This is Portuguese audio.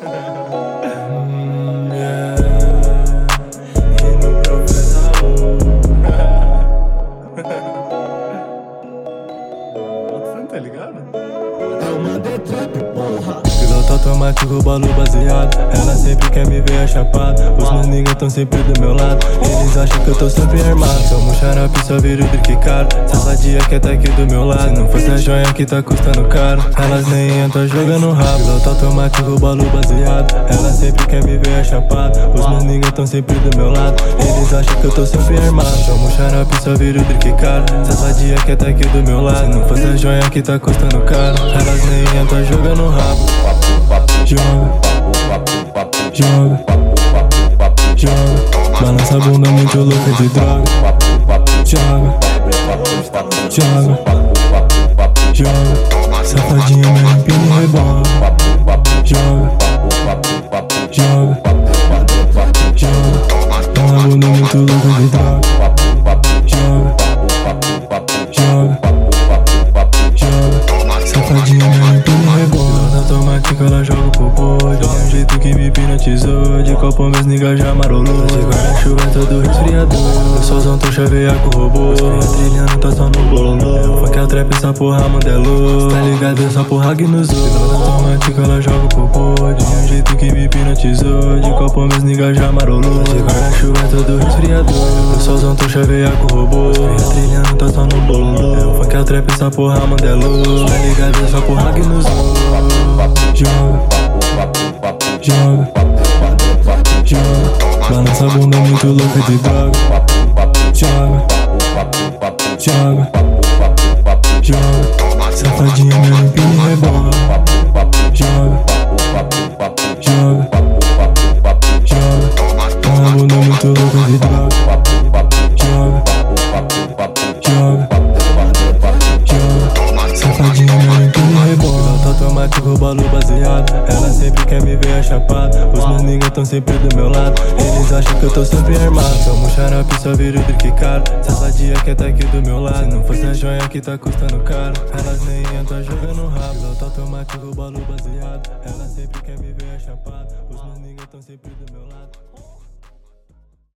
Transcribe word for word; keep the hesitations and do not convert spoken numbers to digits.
Hum, yeah. E no professor tá ligado? Piloto automático, bolo baseado. Ela sempre quer me ver chapado. Os meus niggas tão sempre do meu lado. Eles acham que eu tô sempre armado. Somos xarope, só viro drink caro. Safadinha quer tá aqui do meu lado. Se não fosse a joia que tá custando caro, elas nem entram jogando rabo. Piloto automático, bolo baseado. Ela sempre quer me ver chapado. Os meus niggas tão sempre do meu lado. Eles acham que eu tô sempre armado. Somos xarope, só viro drink caro. Safadinha quer tá aqui do meu lado. Se não fosse a joia que tá custando caro, elas nem entram jogando rabo. Joga, joga, joga. Balança a bunda muito louca de droga. Joga, joga, joga. Safadinha me empina e rebola. Joga, joga, joga. Balança a bunda muito louca de droga. Joga, joga, joga. Safadinha me empina e rebola. Automático, ela joga o popô de um jeito que me hipnotizou. De copo meus niggas já marolou. De guarda-chuva é todo resfriador. O solzão tô chavear com o robô. Trilhando tá só no bololô. Funk é trap, essa porra modelou. Tá ligado, essa porra gnusou. Automático, ela joga o popô de um jeito que me hipnotizou. De copo meus niggas já marolou. De guarda-chuva é todo resfriador. O solzão tô chavear com o robô. Trilhando tá só no bololô. Funk é trap, essa porra modelou. Tá ligado, essa porra gnusou. Joga, joga, joga. Balança a bunda muito louca de droga. Joga, joga, joga. Safadinha me empina e rebola. Joga, joga, joga. Balança a bunda muito louca de droga. Joga, joga, joga. Safadinha me empina e rebola. Automático, bolo baseado. Ela sempre quer me ver chapado. Os meus niggas tão sempre do meu lado. Eles acham que eu tô sempre armado. Somos xarope, só viro drink caro. Safadinha quer tá aqui do meu lado. Se não fosse a joia que tá custando caro, elas nem entram jogando rabo. Piloto automático, bolo baseado. Ela sempre quer me ver chapado. Os meus niggas tão sempre do meu lado.